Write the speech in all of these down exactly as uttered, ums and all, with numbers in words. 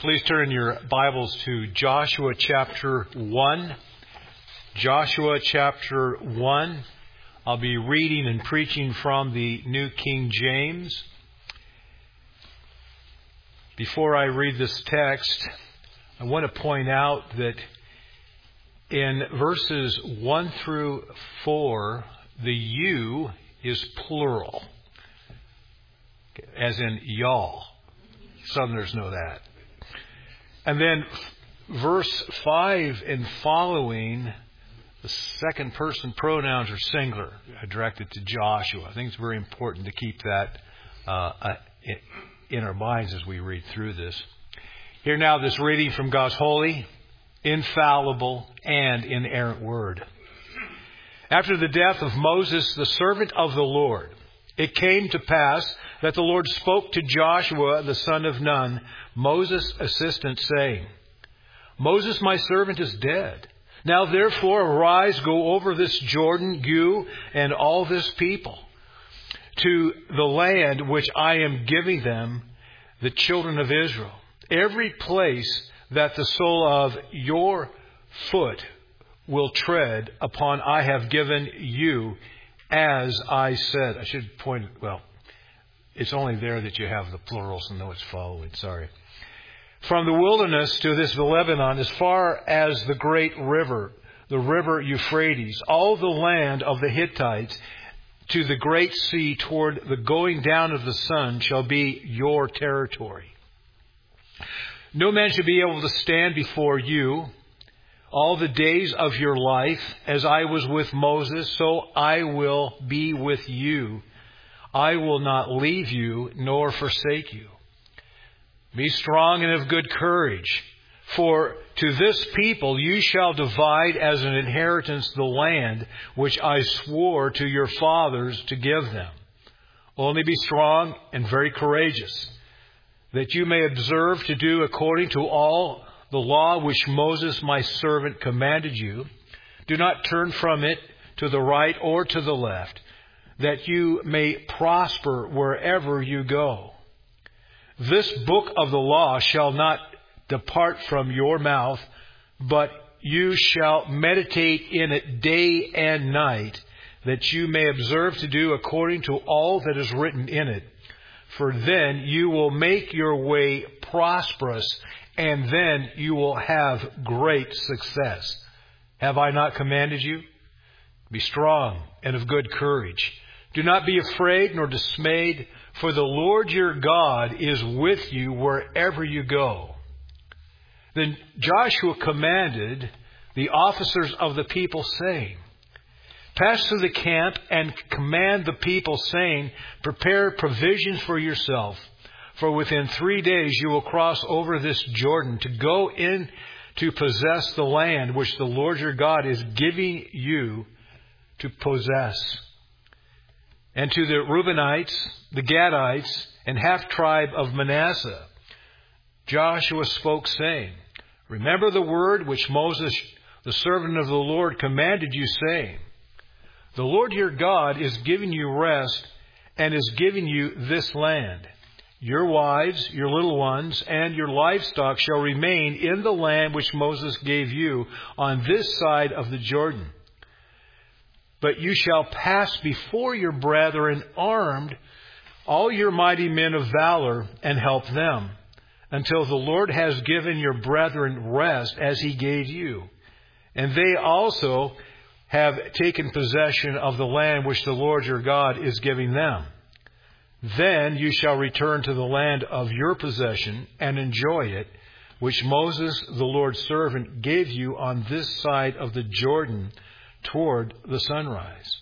Please turn your Bibles to Joshua chapter one. Joshua chapter one. I'll be reading and preaching from the New King James. Before I read this text, I want to point out that in verses one through four, the you is plural, as in y'all. Southerners know that. And then verse five and following, the second person pronouns are singular, directed to Joshua. I think it's very important to keep that uh, in our minds as we read through this. Hear now this reading from God's holy, infallible, and inerrant word. After the death of Moses, the servant of the Lord, it came to pass that the Lord spoke to Joshua, the son of Nun, Moses' assistant, saying, Moses, my servant, is dead. Now therefore arise, go over this Jordan, you and all this people, to the land which I am giving them, the children of Israel. Every place that the sole of your foot will tread upon I have given you, as I said. I should point, well, it's only there that you have the plurals and know it's following. Sorry. From the wilderness to this Lebanon, as far as the great river, the river Euphrates, all the land of the Hittites, to the great sea toward the going down of the sun shall be your territory. No man shall be able to stand before you all the days of your life. As I was with Moses, so I will be with you. I will not leave you nor forsake you. Be strong and of good courage, for to this people you shall divide as an inheritance the land which I swore to your fathers to give them. Only be strong and very courageous, that you may observe to do according to all the law which Moses my servant commanded you. Do not turn from it to the right or to the left, that you may prosper wherever you go. This book of the law shall not depart from your mouth, but you shall meditate in it day and night, that you may observe to do according to all that is written in it. For then you will make your way prosperous, and then you will have great success. Have I not commanded you? Be strong and of good courage. Do not be afraid nor dismayed, for the Lord your God is with you wherever you go. Then Joshua commanded the officers of the people, saying, Pass through the camp and command the people, saying, Prepare provisions for yourself, for within three days you will cross over this Jordan to go in to possess the land which the Lord your God is giving you to possess. And to the Reubenites, the Gadites, and half-tribe of Manasseh, Joshua spoke, saying, Remember the word which Moses, the servant of the Lord, commanded you, saying, The Lord your God is giving you rest and is giving you this land. Your wives, your little ones, and your livestock shall remain in the land which Moses gave you on this side of the Jordan. But you shall pass before your brethren armed, all your mighty men of valor, and help them, until the Lord has given your brethren rest as he gave you. And they also have taken possession of the land which the Lord your God is giving them. Then you shall return to the land of your possession and enjoy it, which Moses, the Lord's servant, gave you on this side of the Jordan toward the sunrise.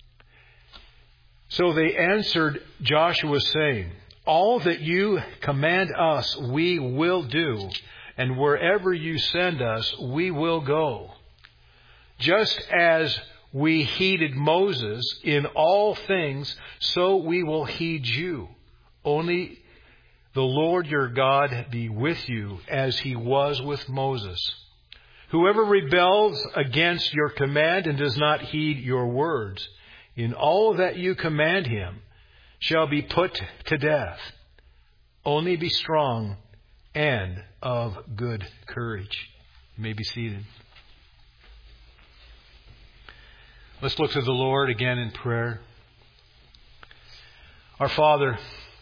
So they answered Joshua, saying, All that you command us we will do, and wherever you send us we will go. Just as we heeded Moses in all things, so we will heed you. Only the Lord your God be with you, as he was with Moses. Whoever rebels against your command and does not heed your words, in all that you command him, shall be put to death. Only be strong and of good courage. You may be seated. Let's look to the Lord again in prayer. Our Father,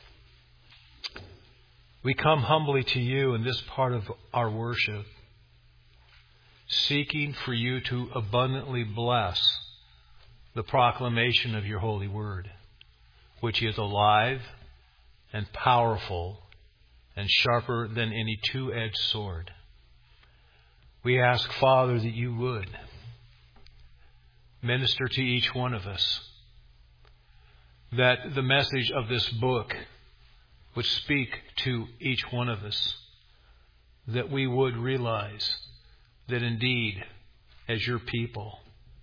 we come humbly to you in this part of our worship, seeking for you to abundantly bless the proclamation of your holy word, which is alive and powerful and sharper than any two-edged sword. We ask, Father, that you would minister to each one of us, that the message of this book would speak to each one of us, that we would realize that indeed, as your people,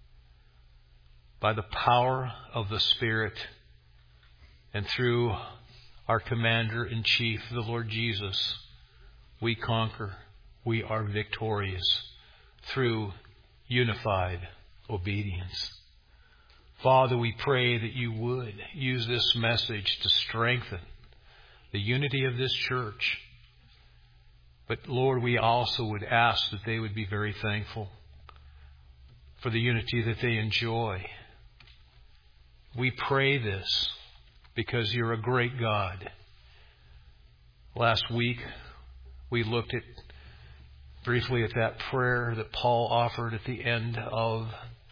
by the power of the Spirit and through our Commander-in-Chief, the Lord Jesus, we conquer, we are victorious through unified obedience. Father, we pray that you would use this message to strengthen the unity of this church. But Lord, we also would ask that they would be very thankful for the unity that they enjoy. We pray this because you're a great God. Last week, we looked at briefly at that prayer that Paul offered at the end of,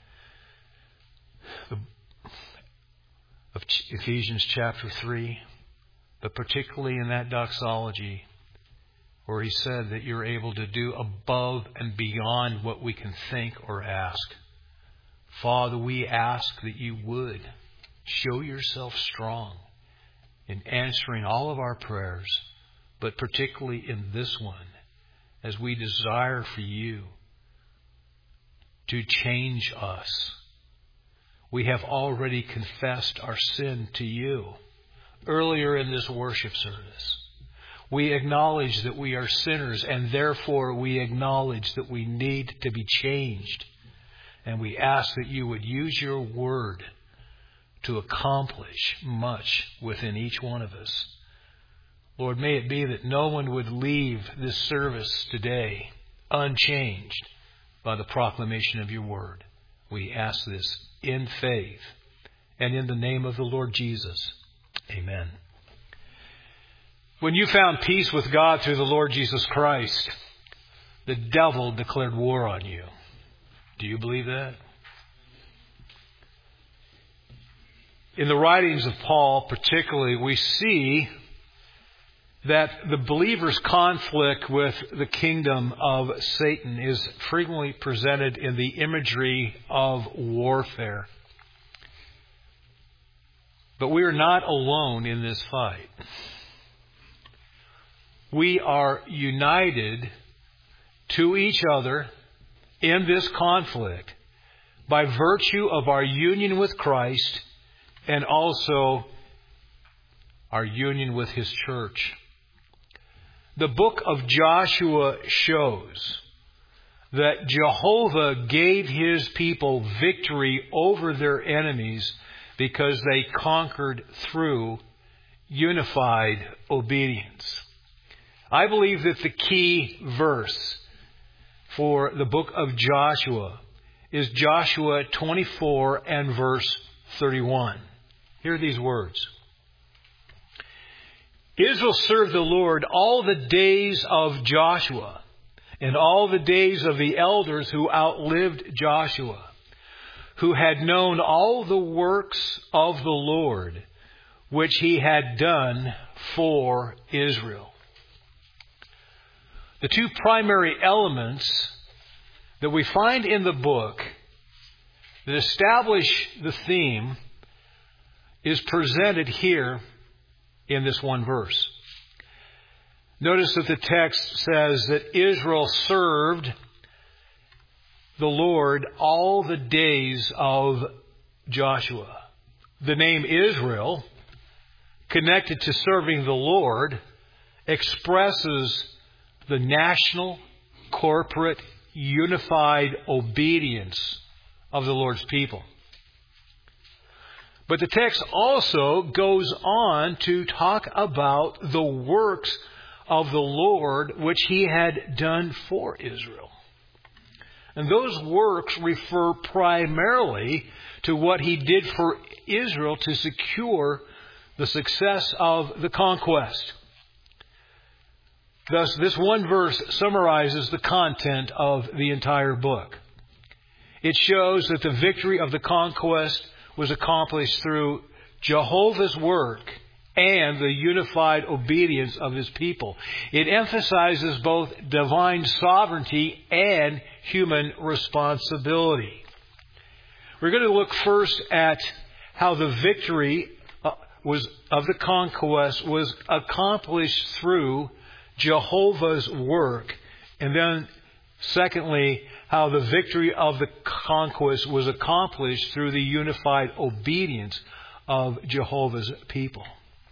the, of Ephesians chapter three, but particularly in that doxology where he said that you're able to do above and beyond what we can think or ask. Father, we ask that you would show yourself strong in answering all of our prayers, but particularly in this one, as we desire for you to change us. We have already confessed our sin to you earlier in this worship service. We acknowledge that we are sinners, and therefore we acknowledge that we need to be changed. And we ask that you would use your word to accomplish much within each one of us. Lord, may it be that no one would leave this service today unchanged by the proclamation of your word. We ask this in faith and in the name of the Lord Jesus. Amen. When you found peace with God through the Lord Jesus Christ, the devil declared war on you. Do you believe that? In the writings of Paul, particularly, we see that the believer's conflict with the kingdom of Satan is frequently presented in the imagery of warfare. But we are not alone in this fight. We are united to each other in this conflict by virtue of our union with Christ and also our union with His church. The book of Joshua shows that Jehovah gave His people victory over their enemies because they conquered through unified obedience. I believe that the key verse for the book of Joshua is Joshua twenty-four and verse thirty-one. Hear these words. Israel served the Lord all the days of Joshua and all the days of the elders who outlived Joshua, who had known all the works of the Lord, which He had done for Israel. The two primary elements that we find in the book that establish the theme is presented here in this one verse. Notice that the text says that Israel served the Lord all the days of Joshua. The name Israel, connected to serving the Lord, expresses the national, corporate, unified obedience of the Lord's people. But the text also goes on to talk about the works of the Lord which he had done for Israel. And those works refer primarily to what he did for Israel to secure the success of the conquest. Thus, this one verse summarizes the content of the entire book. It shows that the victory of the conquest was accomplished through Jehovah's work and the unified obedience of his people. It emphasizes both divine sovereignty and human responsibility. We're going to look first at how the victory was of the conquest was accomplished through Jehovah's work, and then secondly, how the victory of the conquest was accomplished through the unified obedience of Jehovah's people.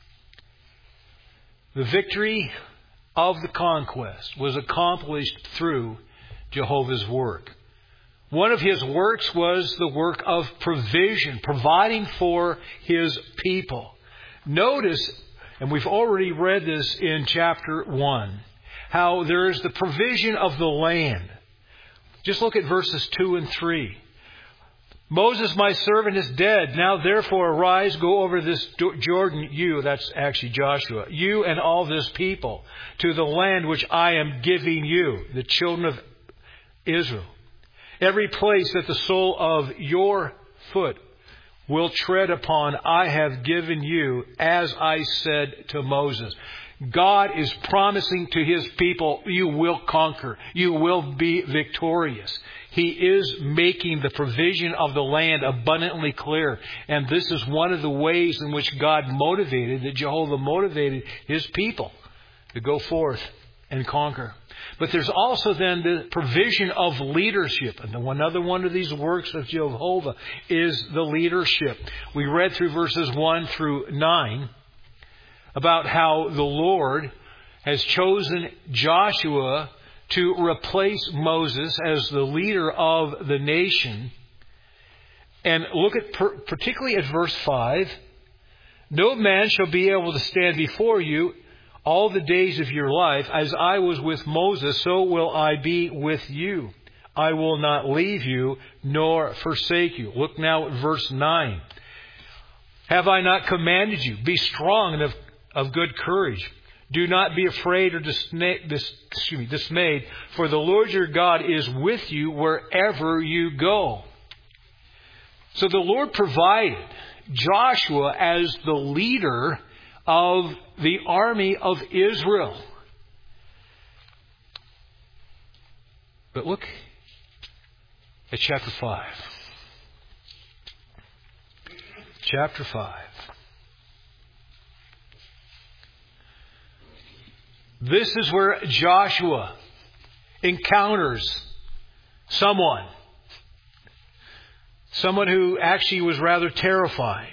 The victory of the conquest was accomplished through Jehovah's work. One of his works was the work of provision, providing for his people. Notice, and we've already read this in chapter one, how there is the provision of the land. Just look at verses two and three. Moses, my servant, is dead. Now therefore arise, go over this Jordan, you, that's actually Joshua, you and all this people, to the land which I am giving you, the children of Israel. Every place that the sole of your foot will tread upon, I have given you, as I said to Moses. God is promising to his people, you will conquer. You will be victorious. He is making the provision of the land abundantly clear. And this is one of the ways in which God motivated, that Jehovah motivated his people to go forth and conquer. But there's also then the provision of leadership. And one other one of these works of Jehovah is the leadership. We read through verses one through nine about how the Lord has chosen Joshua to replace Moses as the leader of the nation. And look at particularly at verse five. No man shall be able to stand before you all the days of your life. As I was with Moses, so will I be with you. I will not leave you nor forsake you. Look now at verse nine. Have I not commanded you? Be strong and of, of good courage. Do not be afraid or dismayed, dis, excuse me, dismayed, for the Lord your God is with you wherever you go. So the Lord provided Joshua as the leader of the army of Israel. But look at chapter five. Chapter five. This is where Joshua encounters someone. Someone who actually was rather terrifying.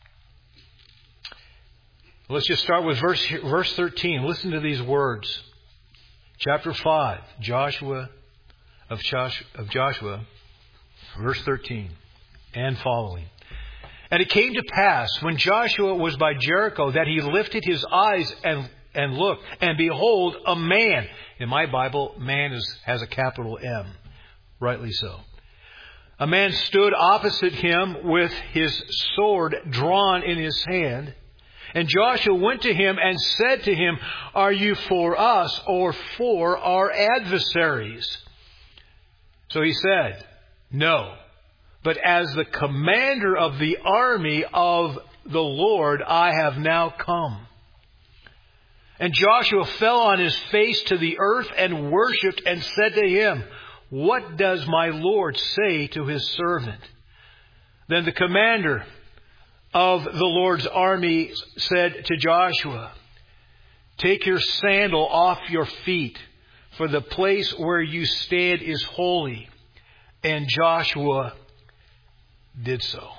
Let's just start with verse, verse thirteen. Listen to these words. Chapter five, Joshua of Joshua, of Joshua, verse thirteen and following. And it came to pass when Joshua was by Jericho that he lifted his eyes and and looked, and behold, a man. In my Bible, man is, has a capital M. Rightly so. A man stood opposite him with his sword drawn in his hand. And Joshua went to him and said to him, Are you for us or for our adversaries? So he said, No, but as the commander of the army of the Lord, I have now come. And Joshua fell on his face to the earth and worshipped and said to him, What does my Lord say to his servant? Then the commander of the Lord's army said to Joshua, Take your sandal off your feet, for the place where you stand is holy. And Joshua did so.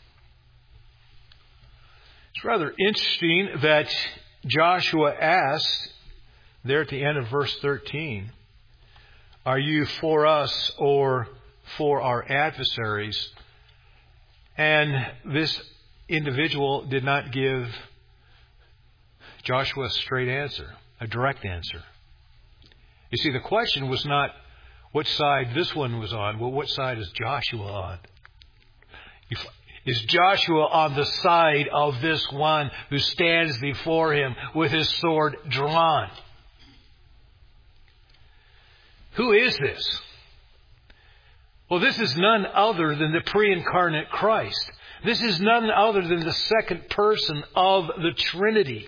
It's rather interesting that Joshua asked, there at the end of verse thirteen, Are you for us or for our adversaries? And this individual did not give Joshua a straight answer. A direct answer. You see, the question was not what side this one was on. Well, what side is Joshua on? Is Joshua on the side of this one who stands before him with his sword drawn? Who is this? Well, this is none other than the pre-incarnate Christ. This is none other than the second person of the Trinity.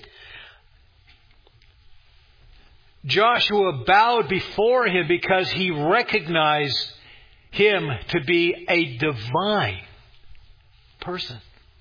Joshua bowed before him because he recognized him to be a divine person.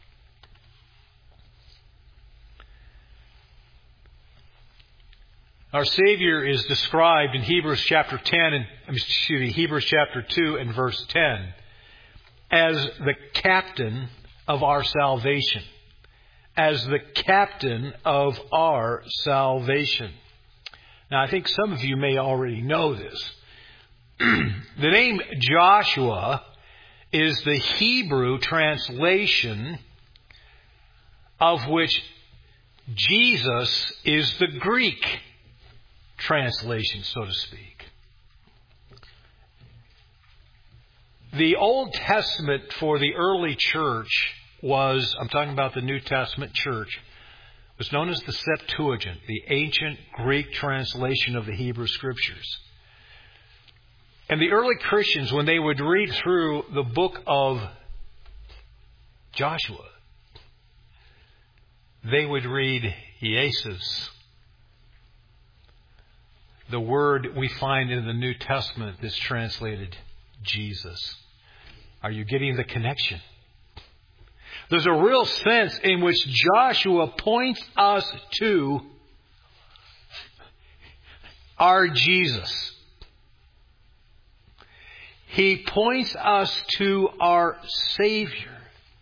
Our Savior is described in Hebrews chapter ten and excuse me, Hebrews chapter two and verse ten as the captain of our salvation. As the captain of our salvation. Now, I think some of you may already know this. The name Joshua is the Hebrew translation of which Jesus is the Greek translation, so to speak. The Old Testament for the early church was, I'm talking about the New Testament church, was known as the Septuagint, the ancient Greek translation of the Hebrew Scriptures. And the early Christians, when they would read through the book of Joshua, they would read Jesus. The word we find in the New Testament is translated Jesus. Are you getting the connection? There's a real sense in which Joshua points us to our Jesus. He points us to our Savior.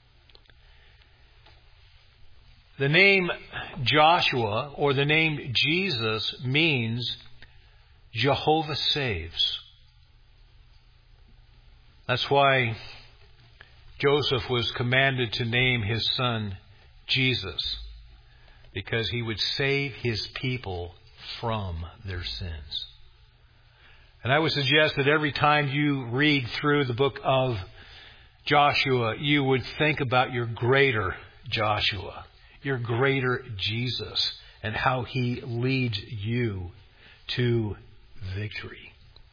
The name Joshua or the name Jesus means Jehovah saves. That's why Joseph was commanded to name his son Jesus, because he would save his people from their sins. And I would suggest that every time you read through the book of Joshua, you would think about your greater Joshua, your greater Jesus, and how he leads you to victory.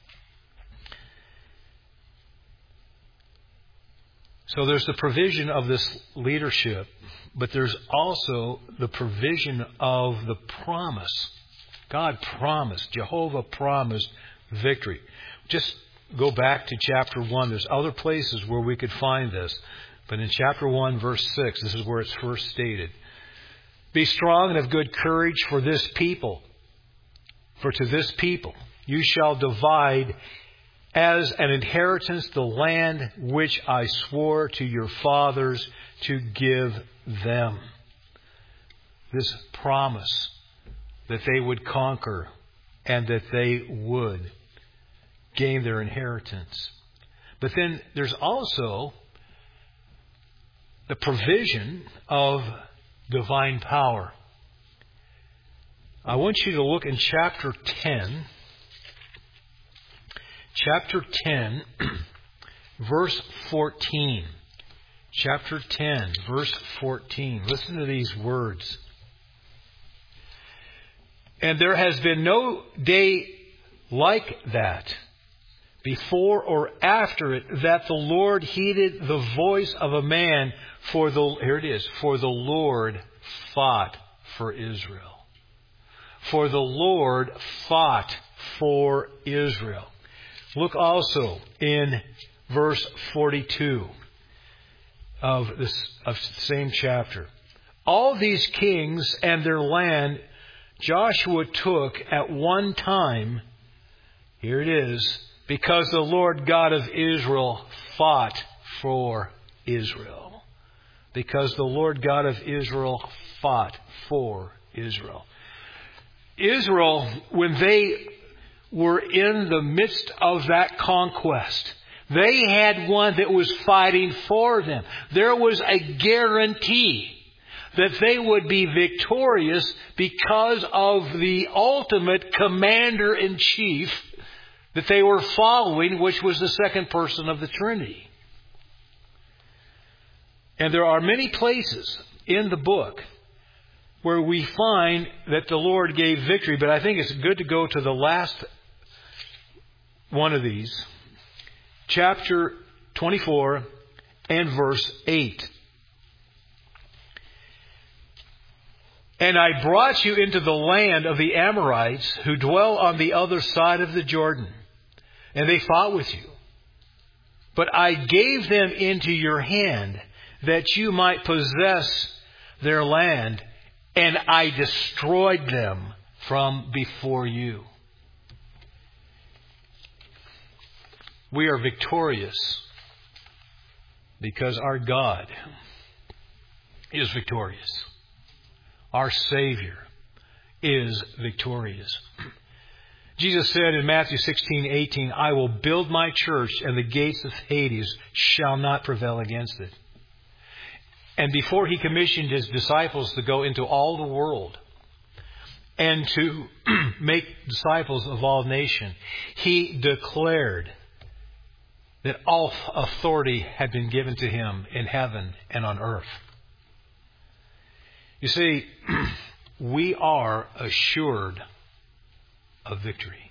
So there's the provision of this leadership, but there's also the provision of the promise. God promised, Jehovah promised victory. Just go back to chapter one. There's other places where we could find this. But in chapter one, verse six, this is where it's first stated. Be strong and of good courage for this people. For to this people you shall divide as an inheritance the land which I swore to your fathers to give them. This promise that they would conquer and that they would gain their inheritance. But then there's also the provision of divine power. I want you to look in chapter ten. Chapter ten, verse fourteen. Chapter ten, verse fourteen. Listen to these words. And there has been no day like that, before or after it, that the Lord heeded the voice of a man, for the, here it is, for the Lord fought for Israel. For the Lord fought for Israel. Look also in verse forty-two of this of the same chapter. All these kings and their land Joshua took at one time, here it is, because the Lord God of Israel fought for Israel. Because the Lord God of Israel fought for Israel. Israel, when they were in the midst of that conquest, they had one that was fighting for them. There was a guarantee that they would be victorious because of the ultimate commander-in-chief that they were following, which was the second person of the Trinity. And there are many places in the book where we find that the Lord gave victory, but I think it's good to go to the last one of these. Chapter twenty-four and verse eight. And I brought you into the land of the Amorites who dwell on the other side of the Jordan. And they fought with you. But I gave them into your hand that you might possess their land. And I destroyed them from before you. We are victorious because our God is victorious. Our Savior is victorious. Jesus said in Matthew sixteen eighteen, I will build my church and the gates of Hades shall not prevail against it. And before He commissioned His disciples to go into all the world and to make disciples of all nations, He declared that all authority had been given to Him in heaven and on earth. You see, we are assured of victory.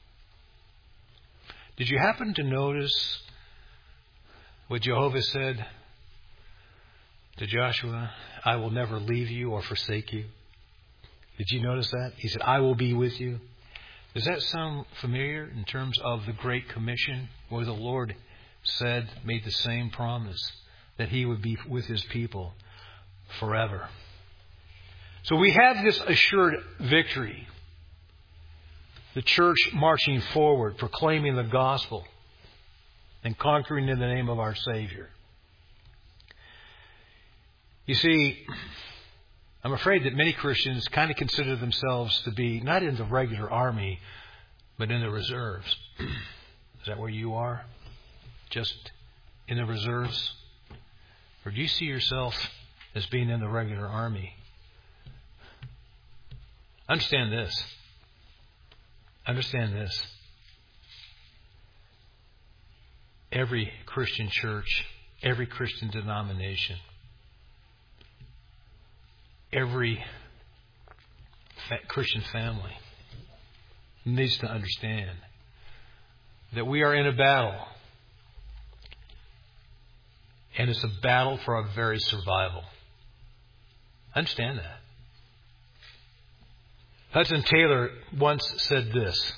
Did you happen to notice what Jehovah said to Joshua? I will never leave you or forsake you. Did you notice that? He said, I will be with you. Does that sound familiar in terms of the Great Commission, where the Lord said, made the same promise that He would be with His people forever? So we have this assured victory. The church marching forward, proclaiming the gospel and conquering in the name of our Savior. You see, I'm afraid that many Christians kind of consider themselves to be not in the regular army, but in the reserves. Is that where you are? Just in the reserves? Or do you see yourself as being in the regular army? Understand this. Understand this. Every Christian church, every Christian denomination, every fa- Christian family needs to understand that we are in a battle. And it's a battle for our very survival. Understand that. Hudson Taylor once said this: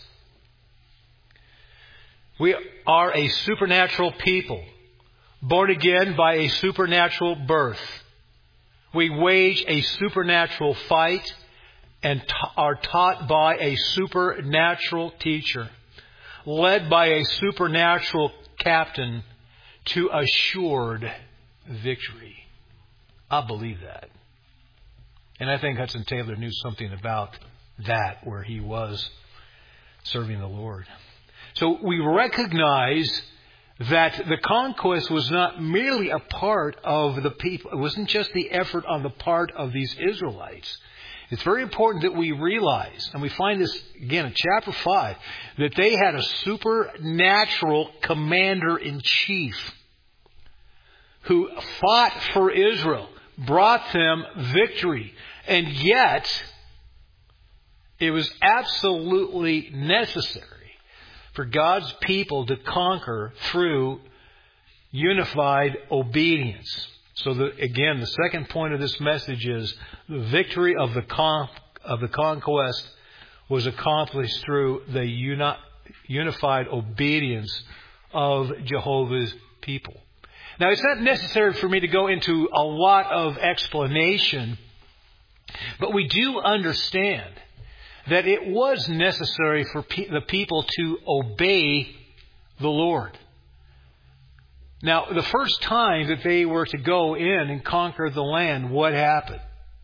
we are a supernatural people, born again by a supernatural birth. We wage a supernatural fight and t- are taught by a supernatural teacher, led by a supernatural captain to assured victory. I believe that. And I think Hudson Taylor knew something about that where he was serving the Lord. So we recognize that the conquest was not merely a part of the people. It wasn't just the effort on the part of these Israelites. It's very important that we realize, and we find this again in chapter five, that they had a supernatural commander-in-chief who fought for Israel, brought them victory, and yet it was absolutely necessary for God's people to conquer through unified obedience. So that, again, the second point of this message is the victory of the con- of the conquest was accomplished through the uni- unified obedience of Jehovah's people. Now, it's not necessary for me to go into a lot of explanation, but we do understand that it was necessary for pe- the people to obey the Lord. Now, the first time that they were to go in and conquer the land, what happened?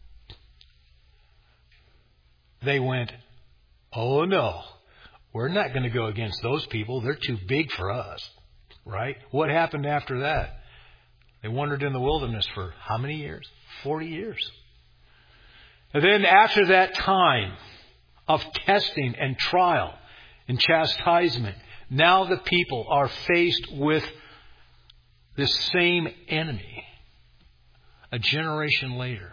They went, oh no, we're not going to go against those people. They're too big for us. Right? What happened after that? They wandered in the wilderness for how many years? Forty years. And then after that time of testing and trial and chastisement, now the people are faced with this same enemy a generation later.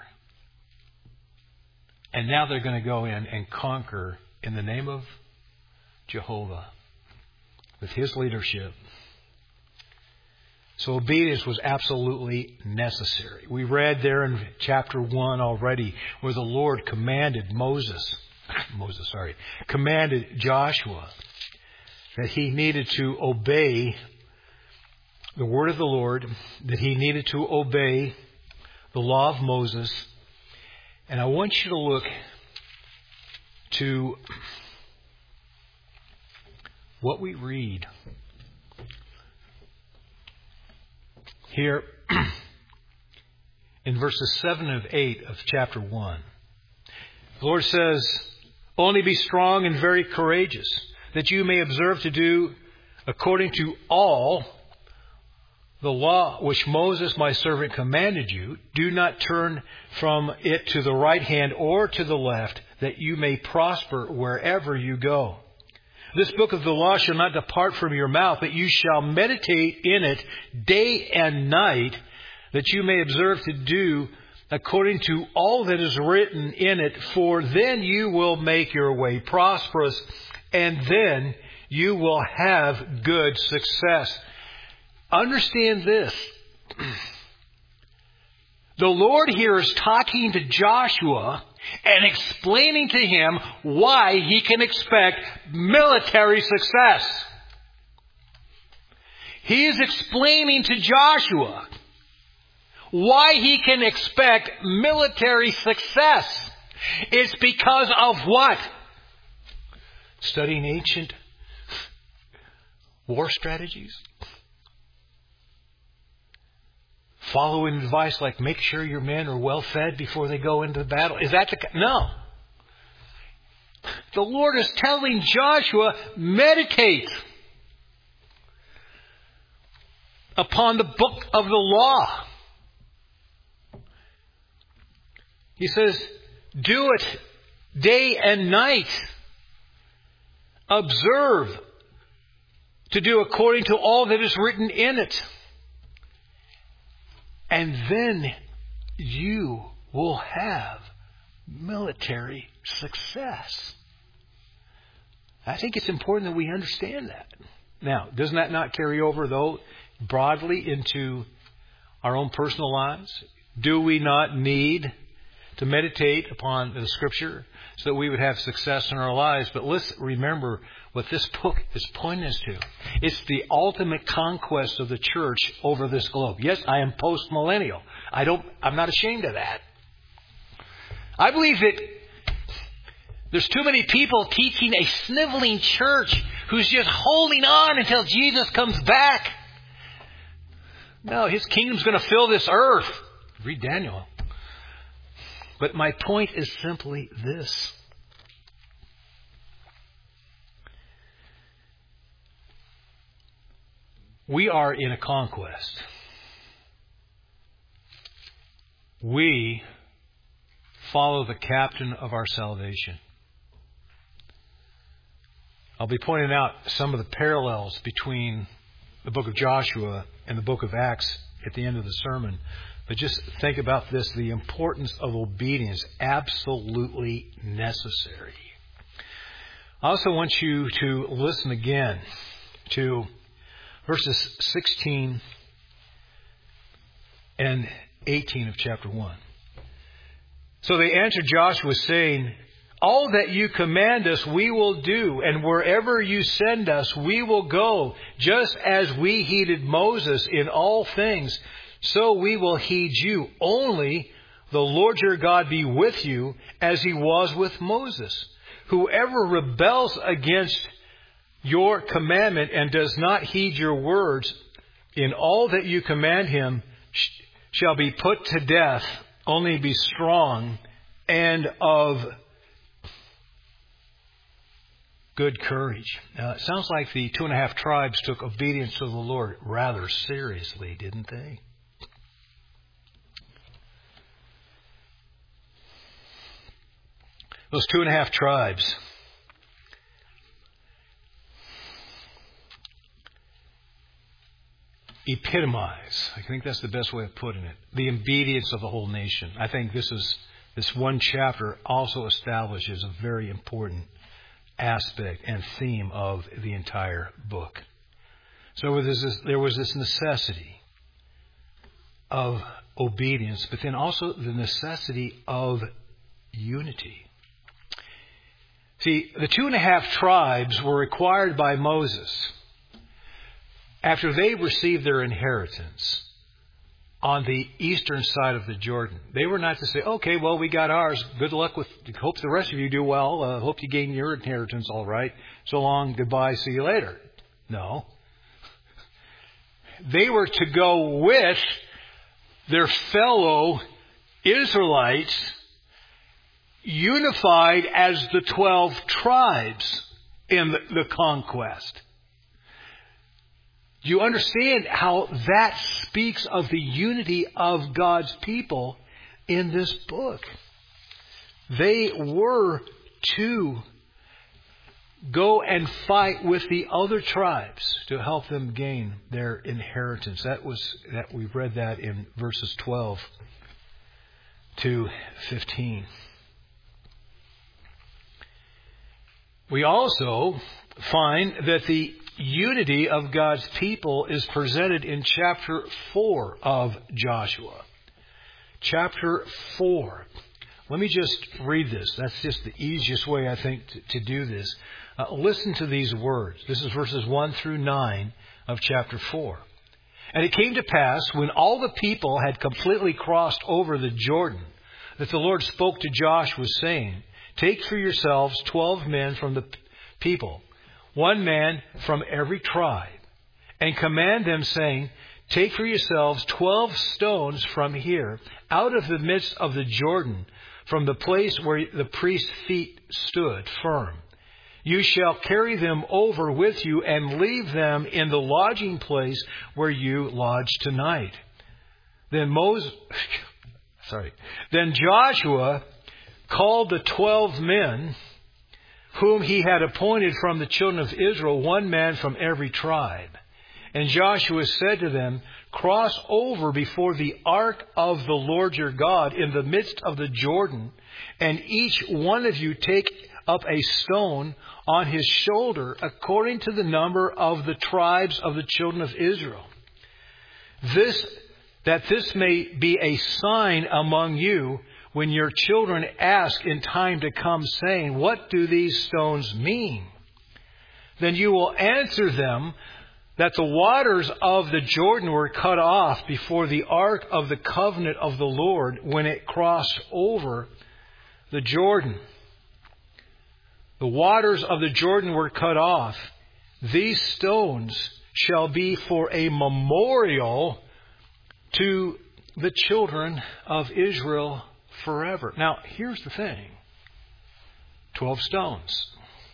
And now they're going to go in and conquer in the name of Jehovah with His leadership. So obedience was absolutely necessary. We read there in chapter one already where the Lord commanded Moses, Moses, sorry, commanded Joshua that he needed to obey the word of the Lord, that he needed to obey the law of Moses. And I want you to look to what we read here in verses seven and eight of chapter one. The Lord says, "Only be strong and very courageous, that you may observe to do according to all the law which Moses my servant commanded you. Do not turn from it to the right hand or to the left, that you may prosper wherever you go. This book of the law shall not depart from your mouth, but you shall meditate in it day and night, that you may observe to do according to all that is written in it. For then you will make your way prosperous, and then you will have good success." Understand this. The Lord here is talking to Joshua and explaining to him why he can expect military success. He is explaining to Joshua why he can expect military success. It's because of what? Studying ancient war strategies? Following advice like make sure your men are well fed before they go into the battle? Is that the... No. The Lord is telling Joshua, meditate upon the book of the law. He says, do it day and night. Observe to do according to all that is written in it. And then you will have military success. I think it's important that we understand that. Now, doesn't that not carry over, though, broadly into our own personal lives? Do we not need to meditate upon the Scripture so that we would have success in our lives? But let's remember what this book is pointing us to. It's the ultimate conquest of the church over this globe. Yes, I am post-millennial. I don't, I'm not ashamed of that. I believe that there's too many people teaching a sniveling church who's just holding on until Jesus comes back. No, His kingdom's going to fill this earth. Read Daniel. But my point is simply this. We are in a conquest. We follow the captain of our salvation. I'll be pointing out some of the parallels between the book of Joshua and the book of Acts at the end of the sermon. But just think about this, the importance of obedience, absolutely necessary. I also want you to listen again to verses sixteen and eighteen of chapter one. So they answered Joshua, saying, all that you command us we will do, and wherever you send us we will go, just as we heeded Moses in all things, so we will heed you. Only the Lord your God be with you, as He was with Moses. Whoever rebels against your commandment and does not heed your words in all that you command him shall be put to death. Only be strong and of good courage. Now, it sounds like the two and a half tribes took obedience to the Lord rather seriously, didn't they? Those two and a half tribes. Epitomize. I think that's the best way of putting it. The obedience of the whole nation. I think this is this one chapter also establishes a very important aspect and theme of the entire book. So there was this, there was this necessity of obedience, but then also the necessity of unity. See, the two and a half tribes were required by Moses, after they received their inheritance on the eastern side of the Jordan. They were not to say, okay, well, we got ours. Good luck with, hope the rest of you do well. Uh, hope you gain your inheritance all right. So long, goodbye, see you later. No. They were to go with their fellow Israelites, unified as the twelve tribes in the, the conquest. Do you understand how that speaks of the unity of God's people in this book? They were to go and fight with the other tribes to help them gain their inheritance. That was that we read that in verses twelve to fifteen. We also find that the unity of God's people is presented in chapter four of Joshua. Chapter four. Let me just read this. That's just the easiest way, I think, to, to do this. Uh, listen to these words. This is verses one through nine of chapter four. And it came to pass, when all the people had completely crossed over the Jordan, that the Lord spoke to Joshua, saying, Take for yourselves twelve men from the people, one man from every tribe, and command them, saying, Take for yourselves twelve stones from here, out of the midst of the Jordan, from the place where the priest's feet stood firm. You shall carry them over with you and leave them in the lodging place where you lodge tonight. Then Moses, sorry, then Joshua called the twelve men whom he had appointed from the children of Israel, one man from every tribe. And Joshua said to them, Cross over before the ark of the Lord your God in the midst of the Jordan, and each one of you take up a stone on his shoulder according to the number of the tribes of the children of Israel. This, that this may be a sign among you when your children ask in time to come, saying, What do these stones mean? Then you will answer them that the waters of the Jordan were cut off before the ark of the covenant of the Lord when it crossed over the Jordan. The waters of the Jordan were cut off. These stones shall be for a memorial to the children of Israel forever. Now, here's the thing. Twelve stones.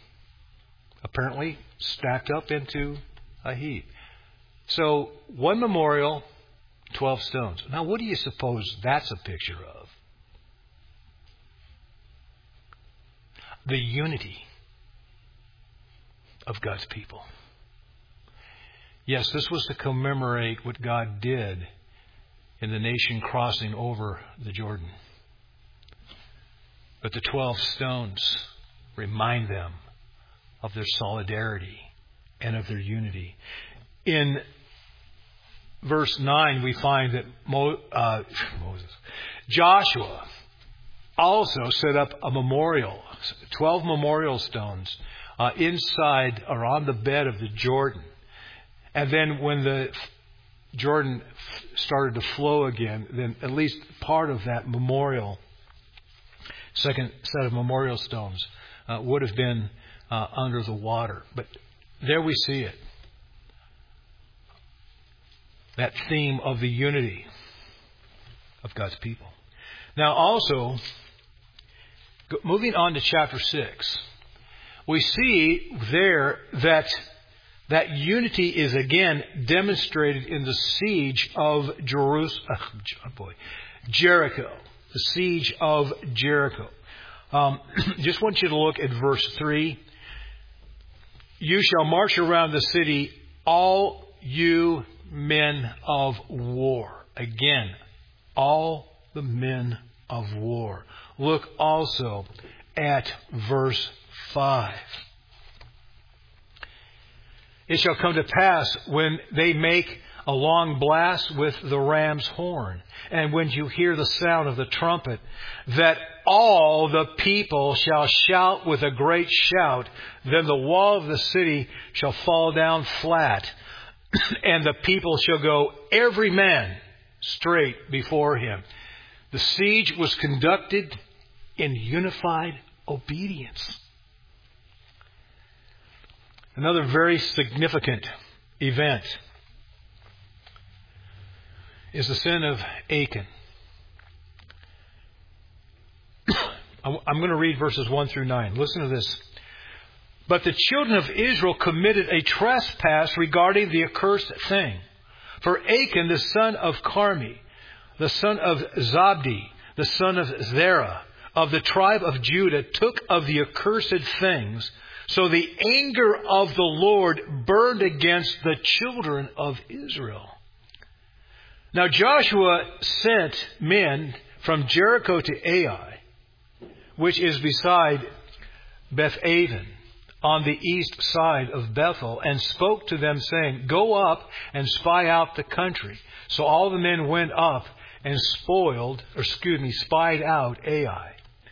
Apparently stacked up into a heap. So, one memorial, twelve stones. Now, what do you suppose that's a picture of? The unity of God's people. Yes, this was to commemorate what God did in the nation crossing over the Jordan. But the twelve stones remind them of their solidarity and of their unity. In verse nine, we find that Mo, uh, Moses, Joshua also set up a memorial, twelve memorial stones uh, inside or on the bed of the Jordan. And then when the Jordan started to flow again, then at least part of that memorial, second set of memorial stones, uh, would have been uh, under the water. But there we see it. That theme of the unity of God's people. Now also, moving on to chapter six, we see there that that unity is again demonstrated in the siege of Jerusalem, oh boy, Jericho. The siege of Jericho. Um, just want you to look at verse three. You shall march around the city, all you men of war. Again, all the men of war. Look also at verse five. It shall come to pass when they make a long blast with the ram's horn, and when you hear the sound of the trumpet, that all the people shall shout with a great shout. Then the wall of the city shall fall down flat, and the people shall go every man straight before him. The siege was conducted in unified obedience. Another very significant event is the sin of Achan. I'm going to read verses one through nine. Listen to this. But the children of Israel committed a trespass regarding the accursed thing. For Achan, the son of Carmi, the son of Zabdi, the son of Zerah, of the tribe of Judah, took of the accursed things. So the anger of the Lord burned against the children of Israel. Now Joshua sent men from Jericho to Ai, which is beside Beth-aven, on the east side of Bethel, and spoke to them, saying, Go up and spy out the country. So all the men went up and spoiled, or excuse me, spied out Ai.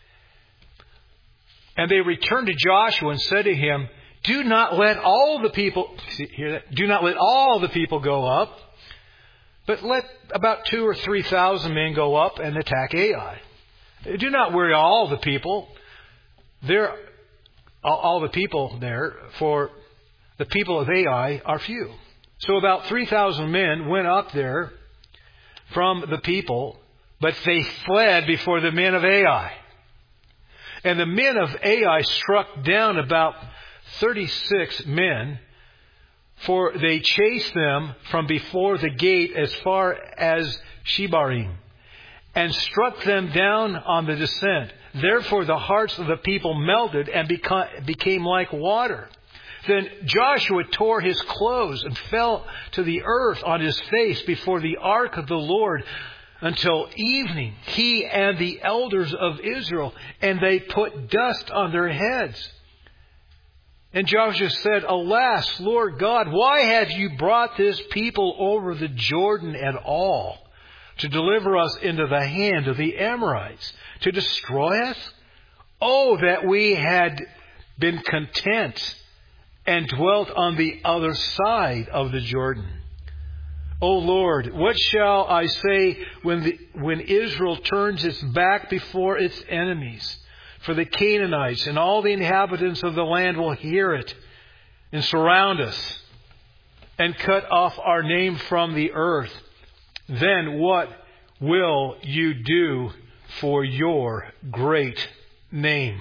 And they returned to Joshua and said to him, Do not let all the people, see, hear that? Do not let all the people go up, but let about two or three thousand men go up and attack Ai. Do not worry all the people. There, all the people there, for the people of Ai are few. So about three thousand men went up there from the people, but they fled before the men of Ai. And the men of Ai struck down about thirty-six men, for they chased them from before the gate as far as Shebarim, and struck them down on the descent. Therefore the hearts of the people melted and became like water. Then Joshua tore his clothes and fell to the earth on his face before the ark of the Lord until evening, he and the elders of Israel, and they put dust on their heads. And Joshua said, Alas, Lord God, why have you brought this people over the Jordan at all, to deliver us into the hand of the Amorites, to destroy us? Oh, that we had been content and dwelt on the other side of the Jordan. O Lord, what shall I say when the, when Israel turns its back before its enemies? For the Canaanites and all the inhabitants of the land will hear it and surround us and cut off our name from the earth. Then what will you do for your great name?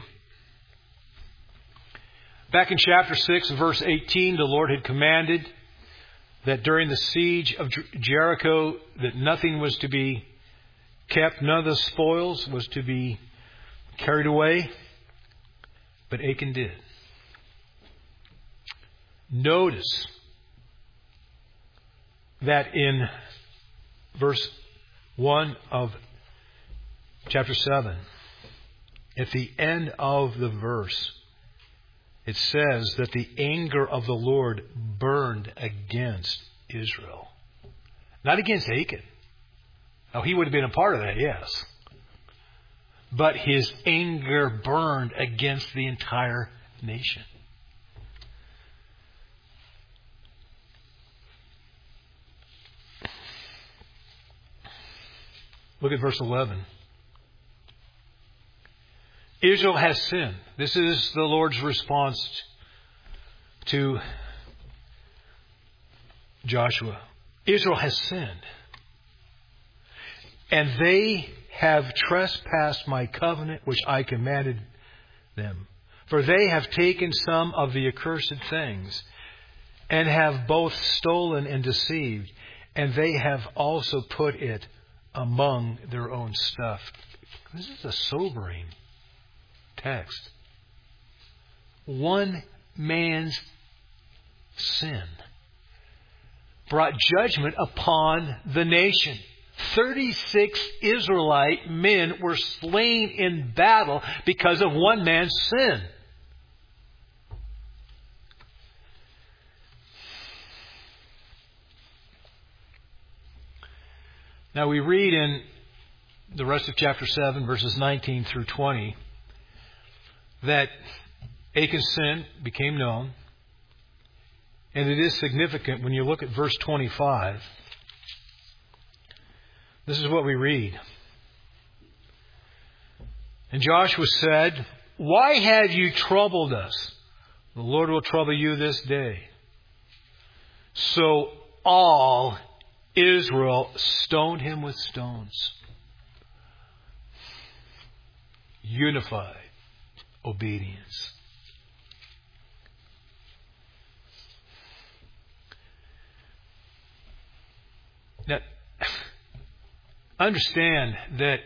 Back in chapter six, verse eighteen, the Lord had commanded that during the siege of Jericho, that nothing was to be kept, none of the spoils was to be carried away. But Achan did. Notice that in verse one of chapter seven, at the end of the verse, it says that the anger of the Lord burned against Israel. Not against Achan. Now, he would have been a part of that, yes. But his anger burned against the entire nation. Look at verse eleven. Israel has sinned. This is the Lord's response to Joshua. Israel has sinned. And they have trespassed my covenant which I commanded them. For they have taken some of the accursed things, and have both stolen and deceived, and they have also put it among their own stuff. This is a sobering text. One man's sin brought judgment upon the nation. thirty-six Israelite men were slain in battle because of one man's sin. Now we read in the rest of chapter seven, verses nineteen through twenty, that Achan's sin became known. And it is significant when you look at verse twenty-five. This is what we read. And Joshua said, "Why have you troubled us? The Lord will trouble you this day." So all Israel stoned him with stones. Unified obedience. Now, understand that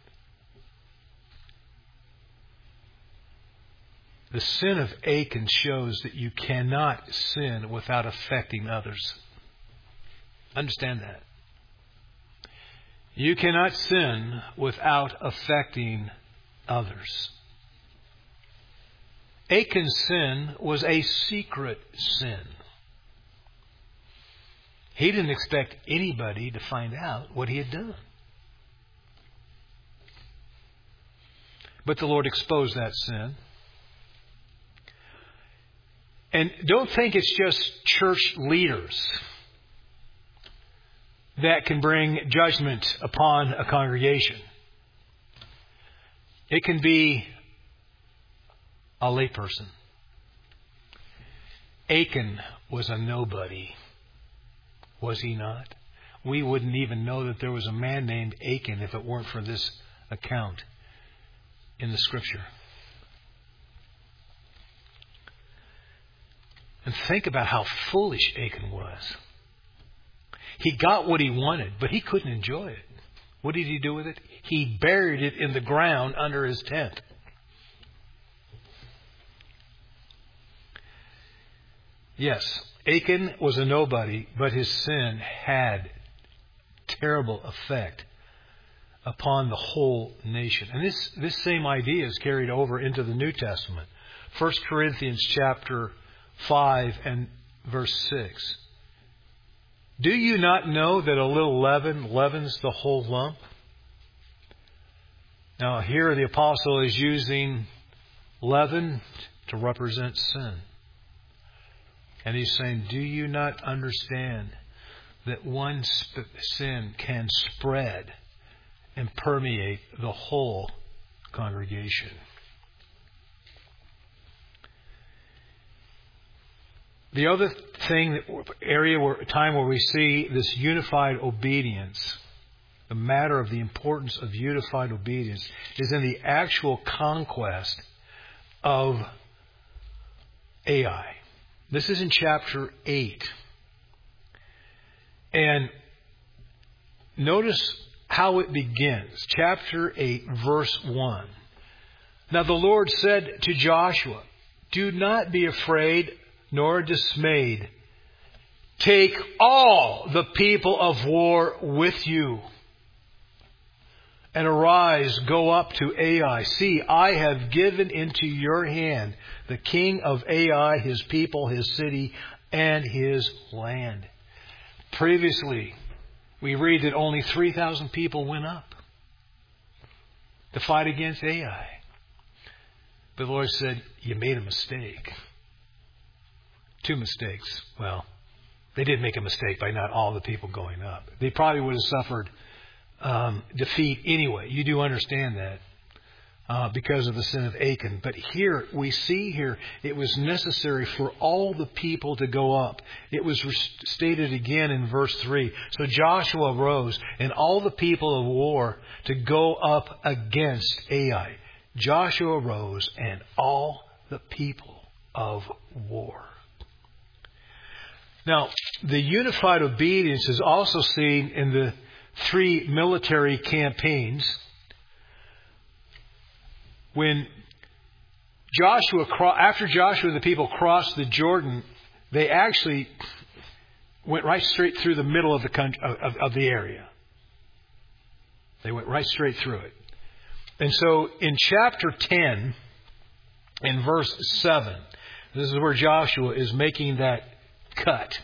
the sin of Achan shows that you cannot sin without affecting others. Understand that. You cannot sin without affecting others. Achan's sin was a secret sin. He didn't expect anybody to find out what he had done. But the Lord exposed that sin. And don't think it's just church leaders that can bring judgment upon a congregation. It can be a layperson. Achan was a nobody. Was he not? We wouldn't even know that there was a man named Achan if it weren't for this account in the Scripture. And think about how foolish Achan was. He got what he wanted, but he couldn't enjoy it. What did he do with it? He buried it in the ground under his tent. Yes, Achan was a nobody, but his sin had terrible effect upon the whole nation. And this, this same idea is carried over into the New Testament. First Corinthians chapter five and verse six. Do you not know that a little leaven leavens the whole lump? Now here the apostle is using leaven to represent sin. And he's saying, do you not understand that one sp- sin can spread and permeate the whole congregation? The other thing, area where time where we see this unified obedience, the matter of the importance of unified obedience, is in the actual conquest of Ai. This is in chapter eight. And notice how it begins. Chapter eight, verse one. Now the Lord said to Joshua, do not be afraid nor dismayed. Take all the people of war with you. And arise, go up to Ai. See, I have given into your hand the king of Ai, his people, his city, and his land. Previously, we read that only three thousand people went up to fight against Ai. But the Lord said, you made a mistake. Two mistakes. Well, they did make a mistake by not all the people going up. They probably would have suffered um, defeat anyway. You do understand that uh, because of the sin of Achan. But here, we see here, it was necessary for all the people to go up. It was stated again in verse three. So Joshua rose and all the people of war to go up against Ai. Joshua rose and all the people of war. Now, the unified obedience is also seen in the three military campaigns when Joshua, after Joshua and the people crossed the Jordan, they actually went right straight through the middle of the country, of, of the area. They went right straight through it. And so in chapter ten, in verse seven, this is where Joshua is making that cut.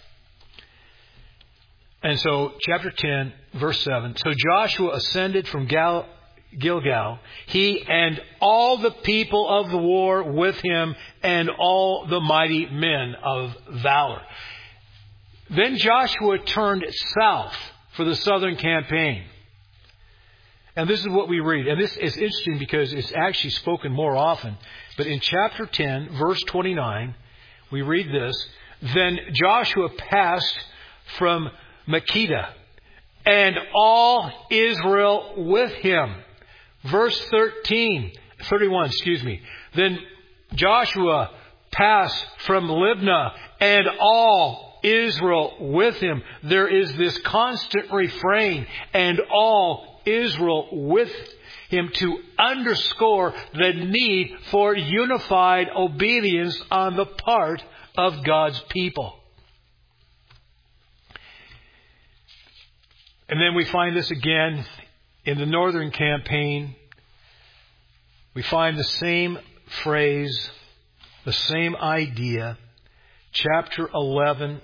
And so chapter ten, verse seven, so Joshua ascended from Gal- Gilgal, he and all the people of the war with him and all the mighty men of valor. Then Joshua turned south for the southern campaign. And this is what we read. And this is interesting because it's actually spoken more often. But in chapter ten, verse twenty-nine, we read this. Then Joshua passed from Makkedah, and all Israel with him. Verse thirteen, thirty-one, excuse me. Then Joshua passed from Libnah, and all Israel with him. There is this constant refrain, and all Israel with him, to underscore the need for unified obedience on the part of God's people. And then we find this again in the northern campaign. We find the same phrase, the same idea. Chapter eleven.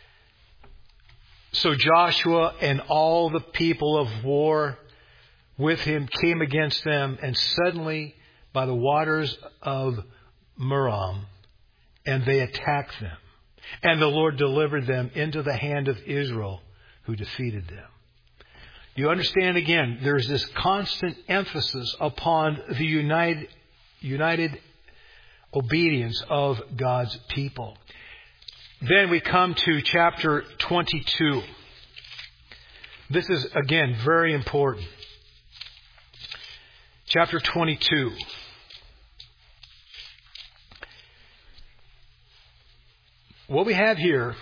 So Joshua and all the people of war with him came against them, and suddenly by the waters of Merom, and they attacked them. And the Lord delivered them into the hand of Israel, who defeated them. You understand again, there's this constant emphasis upon the united, united obedience of God's people. Then we come to chapter twenty-two. This is, again, very important. Chapter twenty-two. What we have here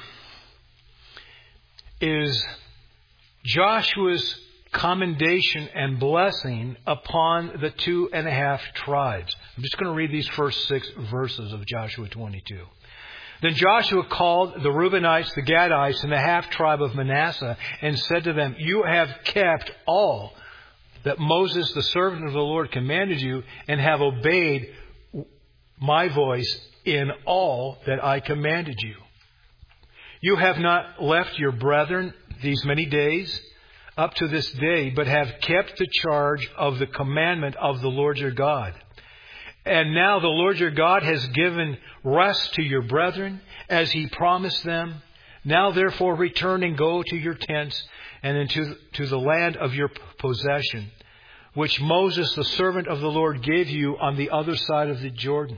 is Joshua's commendation and blessing upon the two and a half tribes. I'm just going to read these first six verses of Joshua twenty-two. Then Joshua called the Reubenites, the Gadites, and the half-tribe of Manasseh, and said to them, you have kept all that Moses, the servant of the Lord, commanded you, and have obeyed my voice in all that I commanded you. You have not left your brethren these many days up to this day, but have kept the charge of the commandment of the Lord your God. And now the Lord your God has given rest to your brethren, as he promised them. Now therefore return and go to your tents and into to the land of your possession, which Moses, the servant of the Lord, gave you on the other side of the Jordan.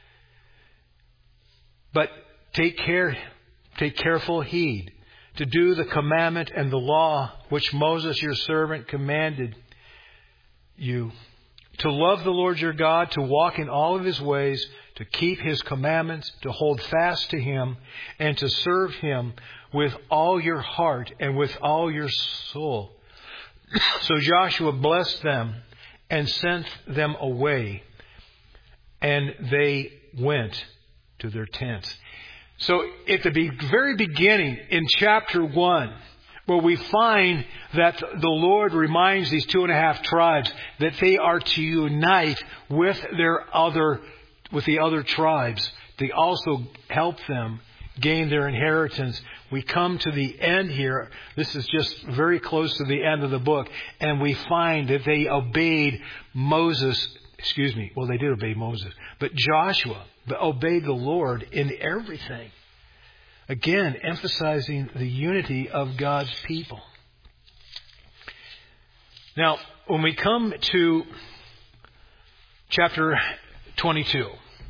But take care, take careful heed to do the commandment and the law which Moses your servant commanded you, to love the Lord your God, to walk in all of his ways, to keep his commandments, to hold fast to him, and to serve him with all your heart and with all your soul. So Joshua blessed them and sent them away, and they went to their tents. So at the very beginning, in chapter one, where we find that the Lord reminds these two and a half tribes that they are to unite with their other, with the other tribes. They also help them gain their inheritance. We come to the end here. This is just very close to the end of the book. And we find that they obeyed Moses. Excuse me. Well, they did obey Moses. But Joshua obeyed the Lord in everything. Again, emphasizing the unity of God's people. Now, when we come to chapter twenty-two,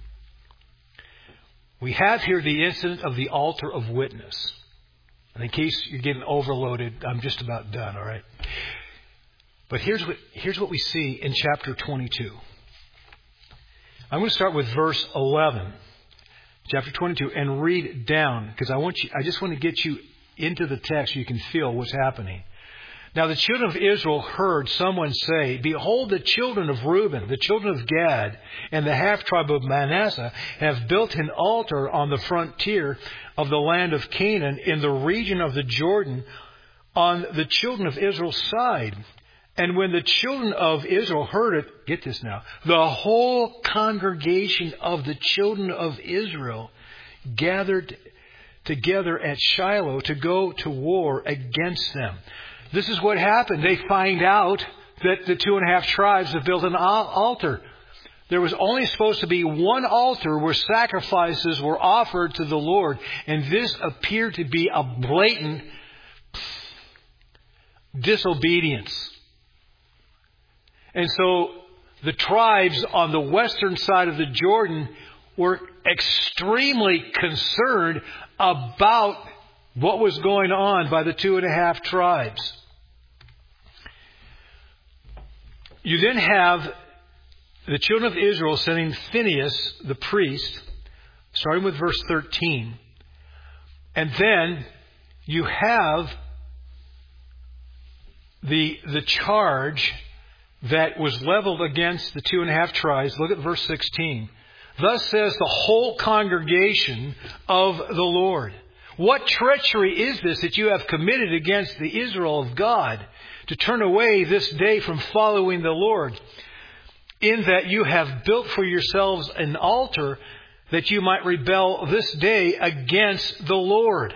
we have here the incident of the altar of witness. And in case you're getting overloaded, I'm just about done, all right? But here's what, here's what we see in chapter twenty-two. I'm going to start with verse eleven. Chapter twenty-two, and read down, because I want you, I just want to get you into the text so you can feel what's happening. Now the children of Israel heard someone say, Behold, the children of Reuben, the children of Gad, and the half-tribe of Manasseh have built an altar on the frontier of the land of Canaan in the region of the Jordan on the children of Israel's side. And when the children of Israel heard it, get this now, the whole congregation of the children of Israel gathered together at Shiloh to go to war against them. This is what happened. They find out that the two and a half tribes have built an altar. There was only supposed to be one altar where sacrifices were offered to the Lord. And this appeared to be a blatant disobedience. And so the tribes on the western side of the Jordan were extremely concerned about what was going on by the two and a half tribes. You then have the children of Israel sending Phinehas, the priest, starting with verse thirteen. And then you have the, the charge that was leveled against the two and a half tribes. Look at verse sixteen. Thus says the whole congregation of the Lord. What treachery is this that you have committed against the Israel of God, to turn away this day from following the Lord, in that you have built for yourselves an altar that you might rebel this day against the Lord?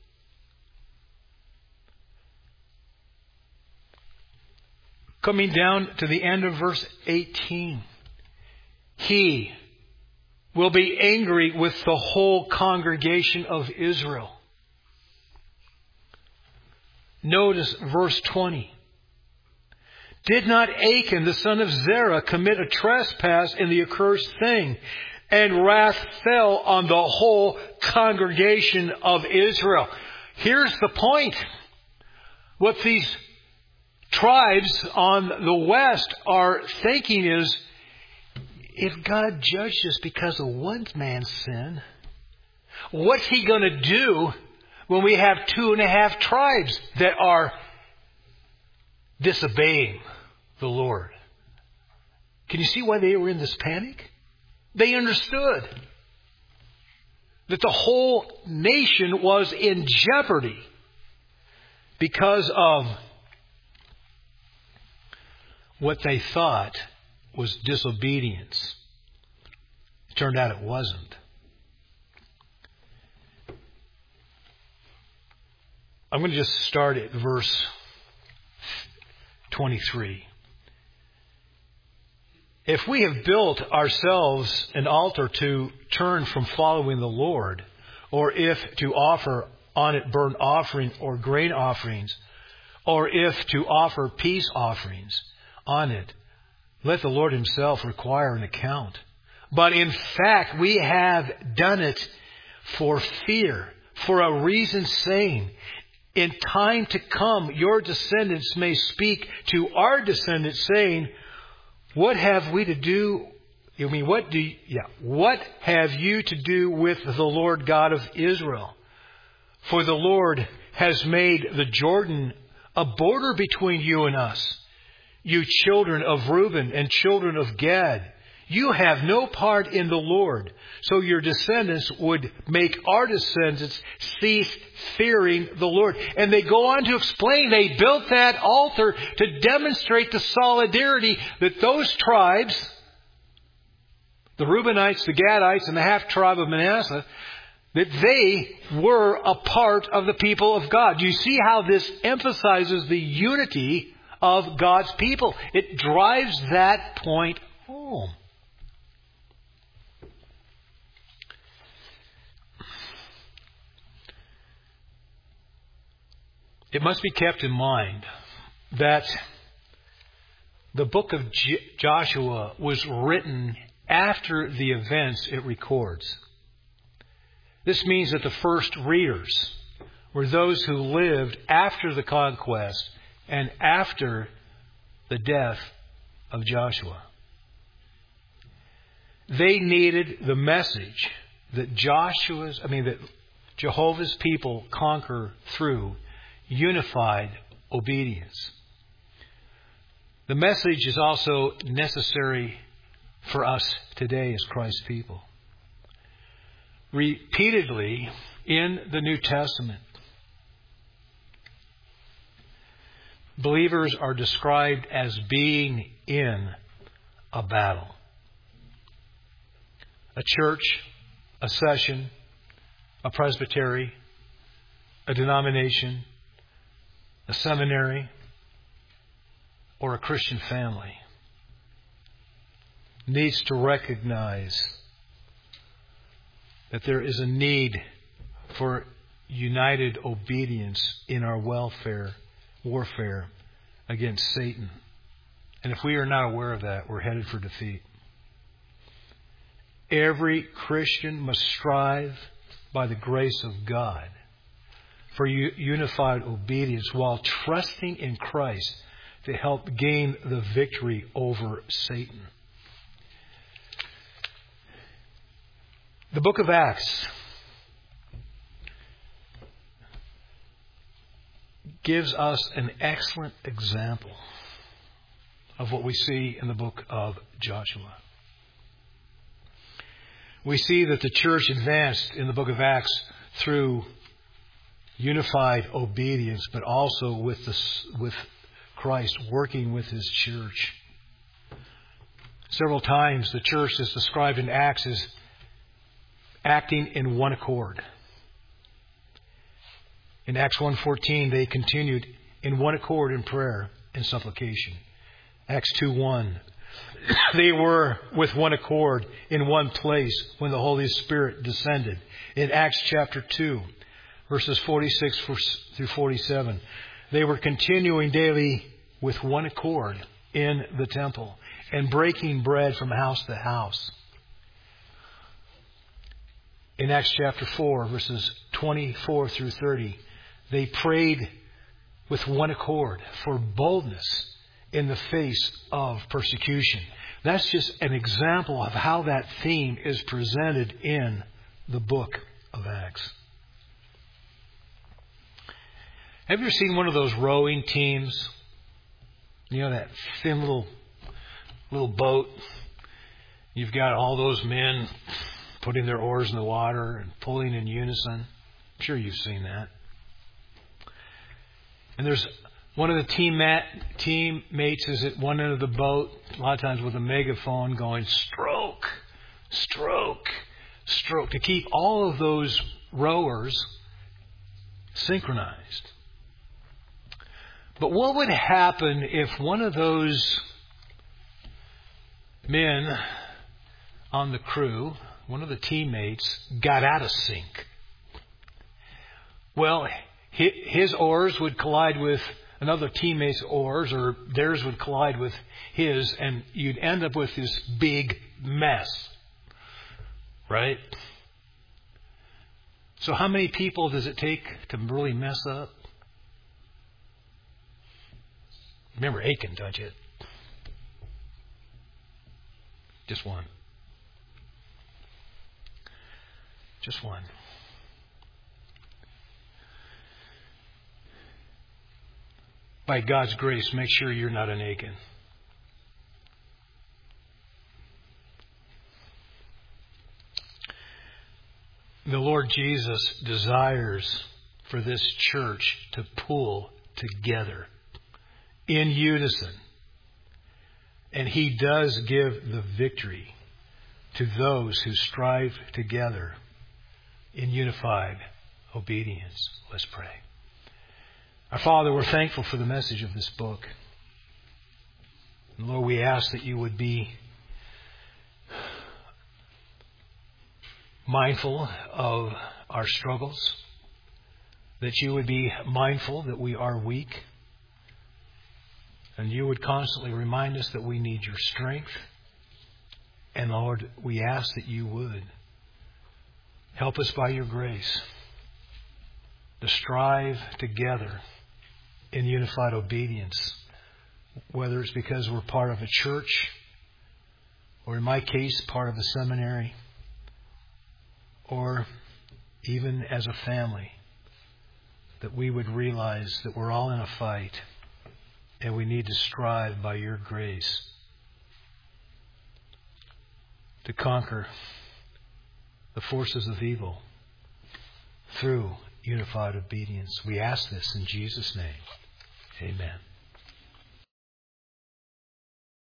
Coming down to the end of verse eighteen. He will be angry with the whole congregation of Israel. Notice verse twenty. Did not Achan, the son of Zerah, commit a trespass in the accursed thing, and wrath fell on the whole congregation of Israel? Here's the point. What these tribes on the west are thinking is, if God judged us because of one man's sin, what's He going to do when we have two and a half tribes that are disobeying the Lord? Can you see why they were in this panic? They understood that the whole nation was in jeopardy because of what they thought was disobedience. It turned out it wasn't. I'm going to just start at verse twenty-three. If we have built ourselves an altar to turn from following the Lord, or if to offer on it burnt offering or grain offerings, or if to offer peace offerings on it, let the Lord Himself require an account. But in fact, we have done it for fear, for a reason, saying, in time to come, your descendants may speak to our descendants, saying, what have we to do? I mean, what do you, yeah, what have you to do with the Lord God of Israel? For the Lord has made the Jordan a border between you and us. You children of Reuben and children of Gad, you have no part in the Lord. So your descendants would make our descendants cease fearing the Lord. And they go on to explain they built that altar to demonstrate the solidarity that those tribes, the Reubenites, the Gadites, and the half-tribe of Manasseh, that they were a part of the people of God. You see how this emphasizes the unity of God's people. It drives that point home. It must be kept in mind that the book of J- Joshua was written after the events it records. This means that the first readers were those who lived after the conquest and after the death of Joshua. They needed the message that Joshua's, I mean, that Jehovah's people conquer through unified obedience. The message is also necessary for us today as Christ's people. Repeatedly in the New Testament, believers are described as being in a battle. A church, a session, a presbytery, a denomination, a seminary, or a Christian family needs to recognize that there is a need for united obedience in our welfare, warfare against Satan. And if we are not aware of that, we're headed for defeat. Every Christian must strive by the grace of God for unified obedience while trusting in Christ to help gain the victory over Satan. The book of Acts gives us an excellent example of what we see in the book of Joshua. We see that the church advanced in the book of Acts through unified obedience, but also with the, with Christ working with His church. Several times the church is described in Acts as acting in one accord. In Acts one fourteen, they continued in one accord in prayer and supplication. Acts two one, they were with one accord in one place when the Holy Spirit descended. In Acts chapter two, verses forty-six through forty-seven, they were continuing daily with one accord in the temple and breaking bread from house to house. In Acts chapter four, verses twenty-four through thirty, they prayed with one accord for boldness in the face of persecution. That's just an example of how that theme is presented in the book of Acts. Have you ever seen one of those rowing teams? You know, that thin little little boat. You've got all those men putting their oars in the water and pulling in unison. I'm sure you've seen that. And there's one of the team mat, teammates is at one end of the boat, a lot of times with a megaphone going, stroke, stroke, stroke, to keep all of those rowers synchronized. But what would happen if one of those men on the crew, one of the teammates, got out of sync? Well, his oars would collide with another teammate's oars, or theirs would collide with his, and you'd end up with this big mess. Right? So how many people does it take to really mess up? Remember Achan, don't you? Just one. Just one. By God's grace, make sure you're not an Achan. The Lord Jesus desires for this church to pull together in unison. And He does give the victory to those who strive together in unified obedience. Let's pray. Our Father, we're thankful for the message of this book. And Lord, we ask that you would be mindful of our struggles, that you would be mindful that we are weak, and you would constantly remind us that we need your strength. And Lord, we ask that you would help us by your grace to strive together in unified obedience, whether it's because we're part of a church, or in my case, part of a seminary, or even as a family, that we would realize that we're all in a fight and we need to strive by your grace to conquer the forces of evil through unified obedience. We ask this in Jesus' name. Amen.